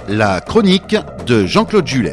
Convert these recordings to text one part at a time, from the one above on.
La chronique de Jean-Claude Jules.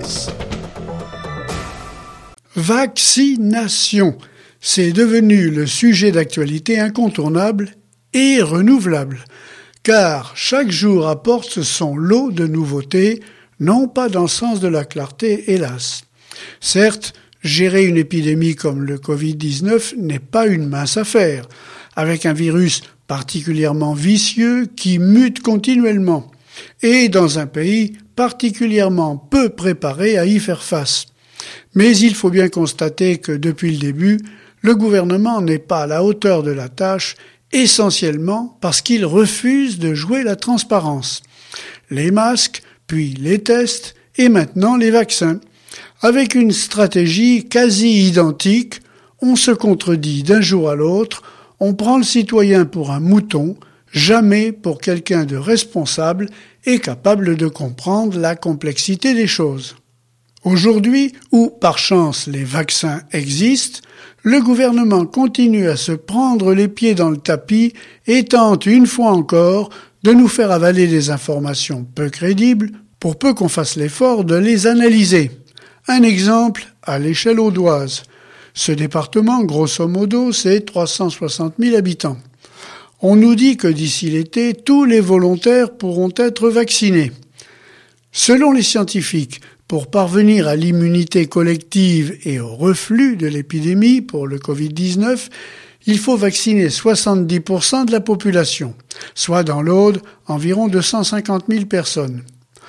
Vaccination, c'est devenu le sujet d'actualité incontournable et renouvelable, car chaque jour apporte son lot de nouveautés, non pas dans le sens de la clarté, hélas. Certes, gérer une épidémie comme le Covid-19 n'est pas une mince affaire, avec un virus particulièrement vicieux qui mute continuellement, et dans un pays particulièrement peu préparé à y faire face. Mais il faut bien constater que depuis le début, le gouvernement n'est pas à la hauteur de la tâche, essentiellement parce qu'il refuse de jouer la transparence. Les masques, puis les tests, et maintenant les vaccins. Avec une stratégie quasi identique, on se contredit d'un jour à l'autre, on prend le citoyen pour un mouton, jamais pour quelqu'un de responsable et capable de comprendre la complexité des choses. Aujourd'hui, où par chance les vaccins existent, le gouvernement continue à se prendre les pieds dans le tapis et tente une fois encore de nous faire avaler des informations peu crédibles pour peu qu'on fasse l'effort de les analyser. Un exemple à l'échelle audoise. Ce département, grosso modo, c'est 360 000 habitants. On nous dit que d'ici l'été, tous les volontaires pourront être vaccinés. Selon les scientifiques, pour parvenir à l'immunité collective et au reflux de l'épidémie pour le Covid-19, il faut vacciner 70% de la population, soit dans l'Aude environ 250 000 personnes.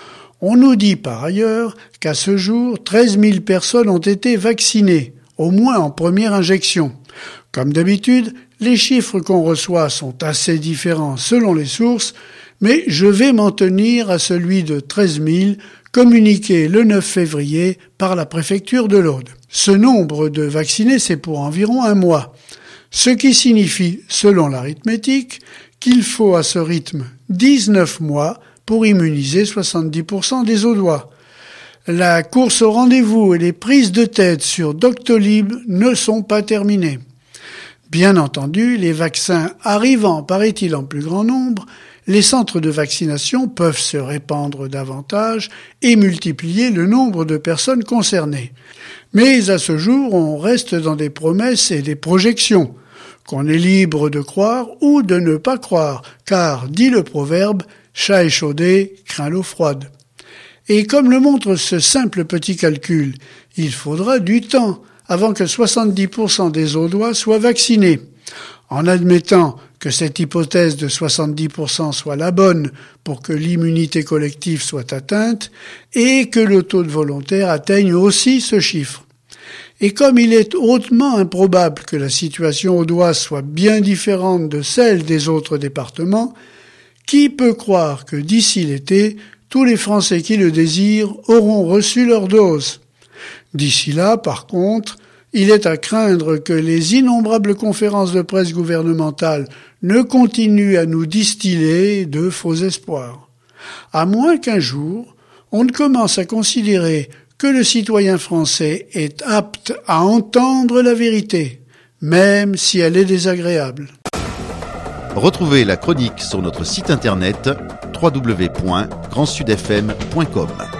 On nous dit par ailleurs qu'à ce jour, 13 000 personnes ont été vaccinées, au moins en première injection. Comme d'habitude, les chiffres qu'on reçoit sont assez différents selon les sources, mais je vais m'en tenir à celui de 13 000 communiqué le 9 février par la préfecture de l'Aude. Ce nombre de vaccinés, c'est pour environ un mois, ce qui signifie, selon l'arithmétique, qu'il faut à ce rythme 19 mois pour immuniser 70% des Audois. La course au rendez-vous et les prises de tête sur Doctolib ne sont pas terminées. Bien entendu, les vaccins arrivant, paraît-il, en plus grand nombre, les centres de vaccination peuvent se répandre davantage et multiplier le nombre de personnes concernées. Mais à ce jour, on reste dans des promesses et des projections, qu'on est libre de croire ou de ne pas croire, car, dit le proverbe, « chat échaudé craint l'eau froide ». Et comme le montre ce simple petit calcul, il faudra du temps avant que 70% des Audois soient vaccinés. En admettant que cette hypothèse de 70% soit la bonne pour que l'immunité collective soit atteinte et que le taux de volontaires atteigne aussi ce chiffre. Et comme il est hautement improbable que la situation audoise soit bien différente de celle des autres départements, qui peut croire que d'ici l'été, tous les Français qui le désirent auront reçu leur dose? D'ici là, par contre, il est à craindre que les innombrables conférences de presse gouvernementales ne continuent à nous distiller de faux espoirs. À moins qu'un jour, on ne commence à considérer que le citoyen français est apte à entendre la vérité, même si elle est désagréable. Retrouvez la chronique sur notre site internet www.grandsudfm.com.